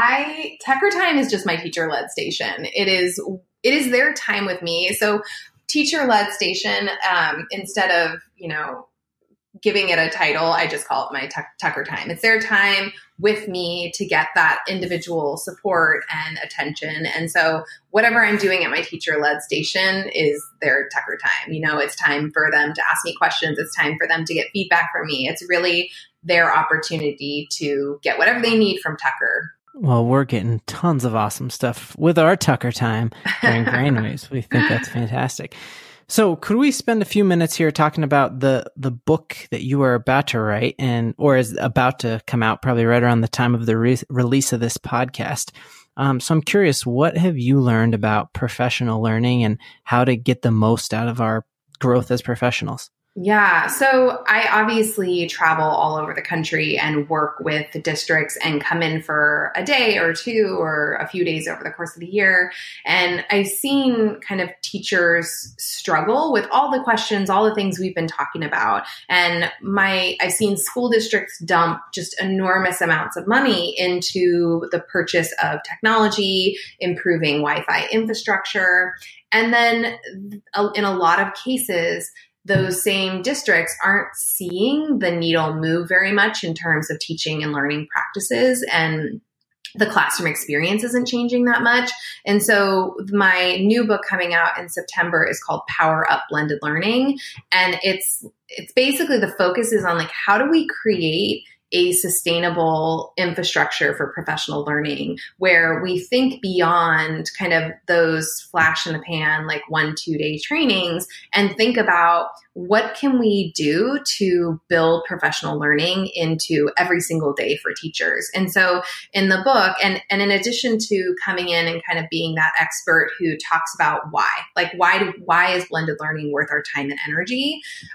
S5: I Tucker time is just my teacher-led station. It is it is their time with me. So teacher-led station, um, instead of, you know, giving it a title, I just call it my tuck, Tucker time. It's their time with me to get that individual support and attention. And so whatever I'm doing at my teacher-led station is their Tucker time. You know, it's time for them to ask me questions. It's time for them to get feedback from me. It's really their opportunity to get whatever they need from Tucker.
S1: Well, we're getting tons of awesome stuff with our Tucker time during Brainwaves. We think that's fantastic. So could we spend a few minutes here talking about the, the book that you are about to write and, or is about to come out probably right around the time of the re- release of this podcast? Um, so I'm curious, what have you learned about professional learning and how to get the most out of our growth as professionals?
S5: Yeah. So I obviously travel all over the country and work with the districts and come in for a day or two or a few days over the course of the year. And I've seen kind of teachers struggle with all the questions, all the things we've been talking about. And my, I've seen school districts dump just enormous amounts of money into the purchase of technology, improving Wi-Fi infrastructure. And then in a lot of cases, those same districts aren't seeing the needle move very much in terms of teaching and learning practices, and the classroom experience isn't changing that much. And so my new book coming out in September is called Power Up Blended Learning. And it's it's basically the focus is on like, how do we create a sustainable infrastructure for professional learning where we think beyond kind of those flash in the pan, like one, two day trainings, and think about what can we do to build professional learning into every single day for teachers. And so in the book, and, and in addition to coming in and kind of being that expert who talks about why, like why do, why is blended learning worth our time and energy?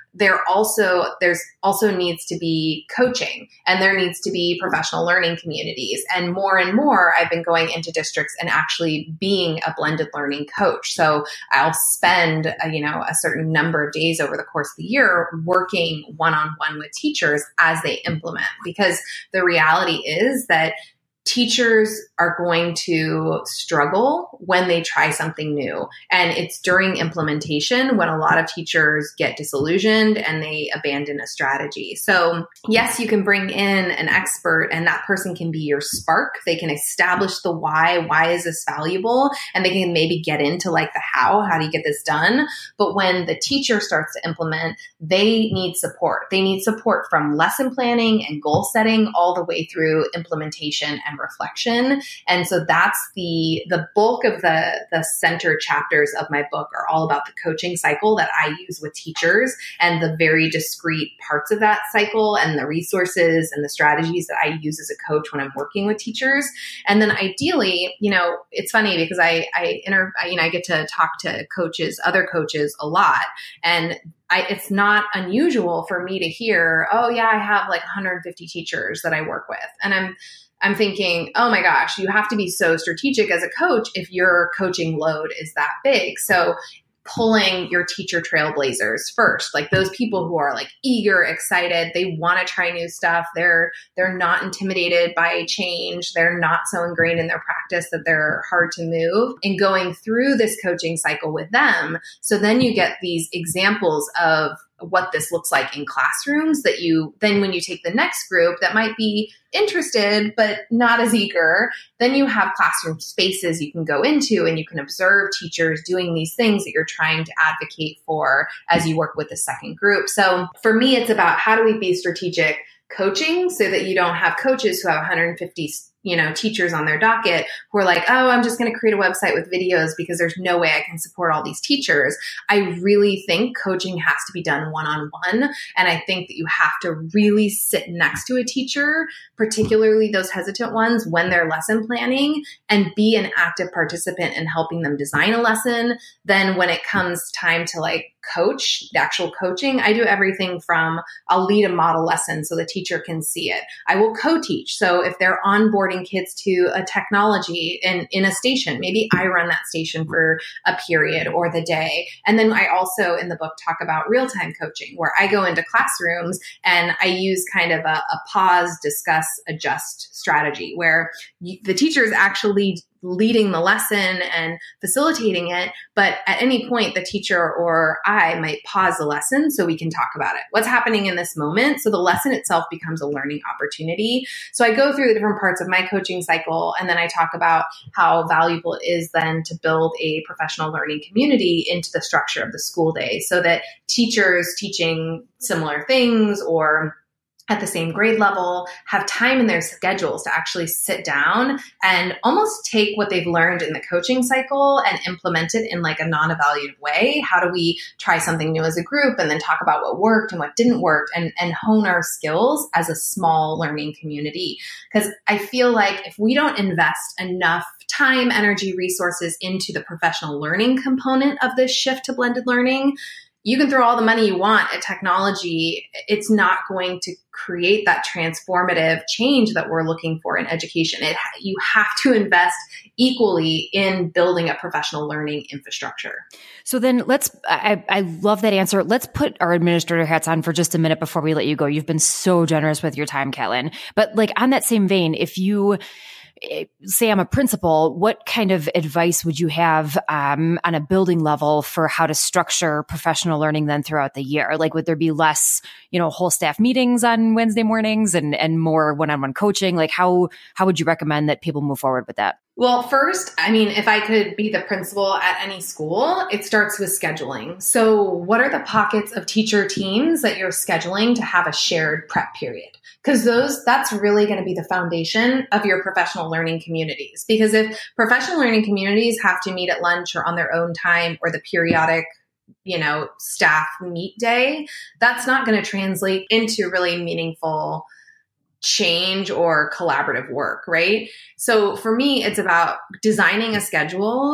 S5: there also, there's also needs to be coaching, and there needs to be professional learning communities. And more and more, I've been going into districts and actually being a blended learning coach. So I'll spend, a, you know, a certain number of days over the course of the year working one-on-one with teachers as they implement, because the reality is that teachers are going to struggle when they try something new. And it's during implementation when a lot of teachers get disillusioned and they abandon a strategy. So yes, you can bring in an expert and that person can be your spark. They can establish the why. Why is this valuable? And they can maybe get into like the how. How do you get this done? But when the teacher starts to implement, they need support. They need support from lesson planning and goal setting all the way through implementation and reflection. And so that's the the bulk of the, the center chapters of my book are all about the coaching cycle that I use with teachers and the very discrete parts of that cycle and the resources and the strategies that I use as a coach when I'm working with teachers. And then ideally, you know, it's funny because I, I, inter, I, you know, I get to talk to coaches, other coaches a lot. And I, it's not unusual for me to hear, oh yeah, I have like one hundred fifty teachers that I work with. And I'm I'm thinking, oh my gosh, you have to be so strategic as a coach if your coaching load is that big. So pulling your teacher trailblazers first, like those people who are like eager, excited, they want to try new stuff. They're, they're not intimidated by change. They're not so ingrained in their practice that they're hard to move, and going through this coaching cycle with them. So then you get these examples of what this looks like in classrooms that you, then when you take the next group that might be interested, but not as eager, then you have classroom spaces you can go into and you can observe teachers doing these things that you're trying to advocate for as you work with the second group. So for me, it's about how do we be strategic coaching so that you don't have coaches who have one hundred fifty you know, teachers on their docket who are like, oh, I'm just going to create a website with videos because there's no way I can support all these teachers. I really think coaching has to be done one-on-one. And I think that you have to really sit next to a teacher, particularly those hesitant ones when they're lesson planning, and be an active participant in helping them design a lesson. Then when it comes time to like coach, the actual coaching, I do everything from I'll lead a model lesson so the teacher can see it. I will co-teach. So if they're onboarding kids to a technology in, in a station, maybe I run that station for a period or the day. And then I also in the book talk about real-time coaching, where I go into classrooms and I use kind of a, a pause, discuss, adjust strategy where you, the teacher is actually leading the lesson and facilitating it. But at any point, the teacher or I might pause the lesson so we can talk about it. What's happening in this moment? So the lesson itself becomes a learning opportunity. So I go through the different parts of my coaching cycle, and then I talk about how valuable it is then to build a professional learning community into the structure of the school day so that teachers teaching similar things or at the same grade level have time in their schedules to actually sit down and almost take what they've learned in the coaching cycle and implement it in like a non-evaluative way. How do we try something new as a group and then talk about what worked and what didn't work, and, and hone our skills as a small learning community? Because I feel like if we don't invest enough time, energy, resources into the professional learning component of this shift to blended learning, you can throw all the money you want at technology. It's not going to create that transformative change that we're looking for in education. It, you have to invest equally in building a professional learning infrastructure.
S2: So then let's, I, I love that answer. Let's put our administrator hats on for just a minute before we let you go. You've been so generous with your time, Caitlin. But like on that same vein, if you say I'm a principal, what kind of advice would you have um, on a building level for how to structure professional learning then throughout the year? Like, would there be less, you know, whole staff meetings on Wednesday mornings and, and more one-on-one coaching? Like how, how would you recommend that people move forward with that?
S5: Well, first, I mean, if I could be the principal at any school, it starts with scheduling. So what are the pockets of teacher teams that you're scheduling to have a shared prep period? Because those, that's really going to be the foundation of your professional learning communities. Because if professional learning communities have to meet at lunch or on their own time or the periodic, you know, staff meet day, that's not going to translate into really meaningful change or collaborative work, right? So for me, it's about designing a schedule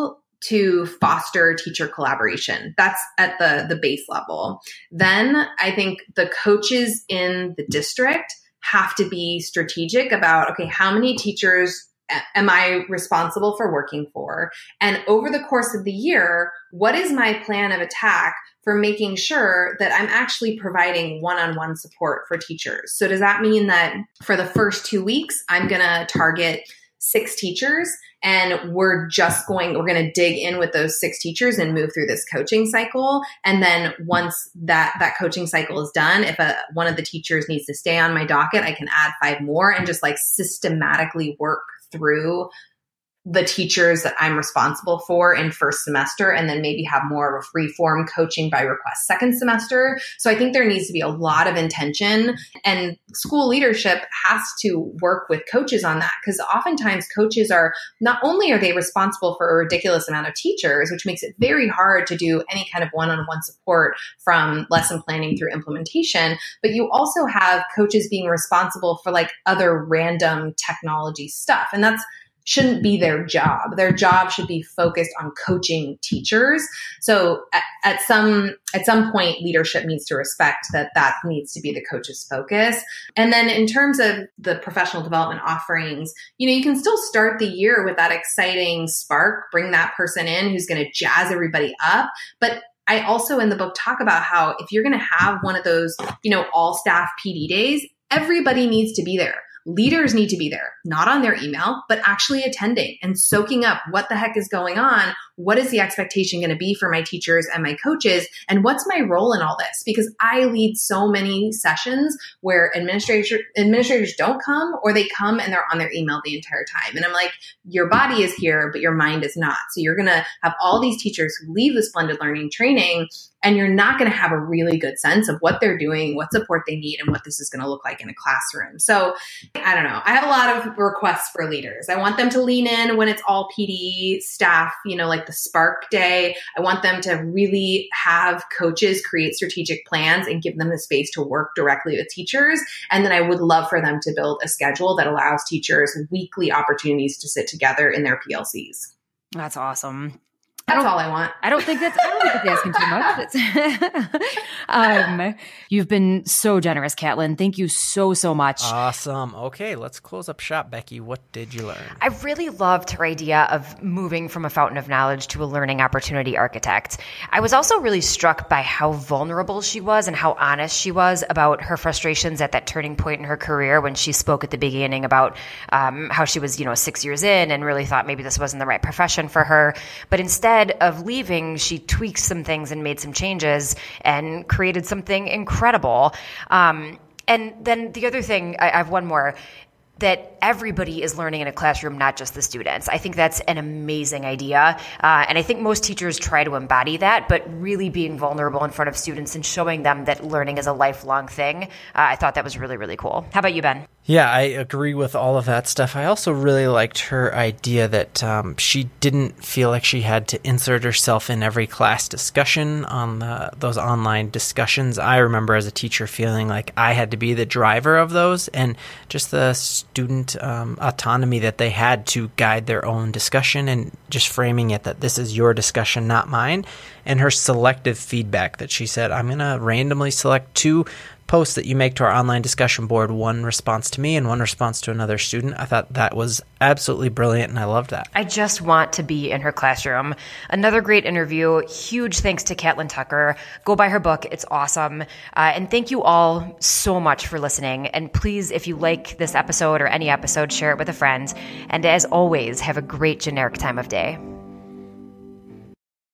S5: to foster teacher collaboration. That's at the, the base level. Then I think the coaches in the district have to be strategic about, okay, how many teachers am I responsible for working for? And over the course of the year, what is my plan of attack for making sure that I'm actually providing one-on-one support for teachers? So does that mean that for the first two weeks, I'm going to target six teachers and we're just going, we're going to dig in with those six teachers and move through this coaching cycle. And then once that, that coaching cycle is done, if a, one of the teachers needs to stay on my docket, I can add five more and just like systematically work through the teachers that I'm responsible for in first semester, and then maybe have more of a free form coaching by request second semester. So I think there needs to be a lot of intention, and school leadership has to work with coaches on that, because oftentimes coaches are, not only are they responsible for a ridiculous amount of teachers, which makes it very hard to do any kind of one-on-one support from lesson planning through implementation, but you also have coaches being responsible for like other random technology stuff. And that's shouldn't be their job. Their job should be focused on coaching teachers. So at, at some at some point, leadership needs to respect that that needs to be the coach's focus. And then in terms of the professional development offerings, you know, you can still start the year with that exciting spark, bring that person in who's going to jazz everybody up. But I also in the book talk about how if you're going to have one of those, you know, all staff P D days, everybody needs to be there. Leaders need to be there, not on their email, but actually attending and soaking up what the heck is going on. What is the expectation going to be for my teachers and my coaches? And what's my role in all this? Because I lead so many sessions where administrators, administrators don't come, or they come and they're on their email the entire time. And I'm like, your body is here, but your mind is not. So you're going to have all these teachers who leave this blended learning training, and you're not going to have a really good sense of what they're doing, what support they need, and what this is going to look like in a classroom. So I don't know. I have a lot of requests for leaders. I want them to lean in when it's all P D staff, you know, like the Spark Day. I want them to really have coaches create strategic plans and give them the space to work directly with teachers. And then I would love for them to build a schedule that allows teachers weekly opportunities to sit together in their P L Cs.
S2: That's awesome.
S5: That's all I want.
S2: I don't think that's, I don't think that's asking too much. um, you've been so generous, Catlin. Thank you so, so much.
S1: Awesome. Okay, let's close up shop, Becky. What did you learn?
S2: I really loved her idea of moving from a fountain of knowledge to a learning opportunity architect. I was also really struck by how vulnerable she was and how honest she was about her frustrations at that turning point in her career when she spoke at the beginning about um, how she was, you know, six years in and really thought maybe this wasn't the right profession for her. But instead of leaving, she tweaked some things and made some changes and created something incredible. Um, and then the other thing, I, I have one more, that everybody is learning in a classroom, not just the students. I think that's an amazing idea. Uh, and I think most teachers try to embody that, but really being vulnerable in front of students and showing them that learning is a lifelong thing. Uh, I thought that was really, really cool. How about you, Ben?
S1: Yeah, I agree with all of that stuff. I also really liked her idea that um, she didn't feel like she had to insert herself in every class discussion on the, those online discussions. I remember as a teacher feeling like I had to be the driver of those, and just the student um, autonomy that they had to guide their own discussion, and just framing it that this is your discussion, not mine. And her selective feedback that she said, I'm going to randomly select two posts that you make to our online discussion board, one response to me and one response to another student. I thought that was absolutely brilliant, and I loved that.
S2: I just want to be in her classroom. Another great interview. Huge thanks to Catlin Tucker. Go buy her book. It's awesome. Uh, and thank you all so much for listening. And please, if you like this episode or any episode, share it with a friend. And as always, have a great generic time of day.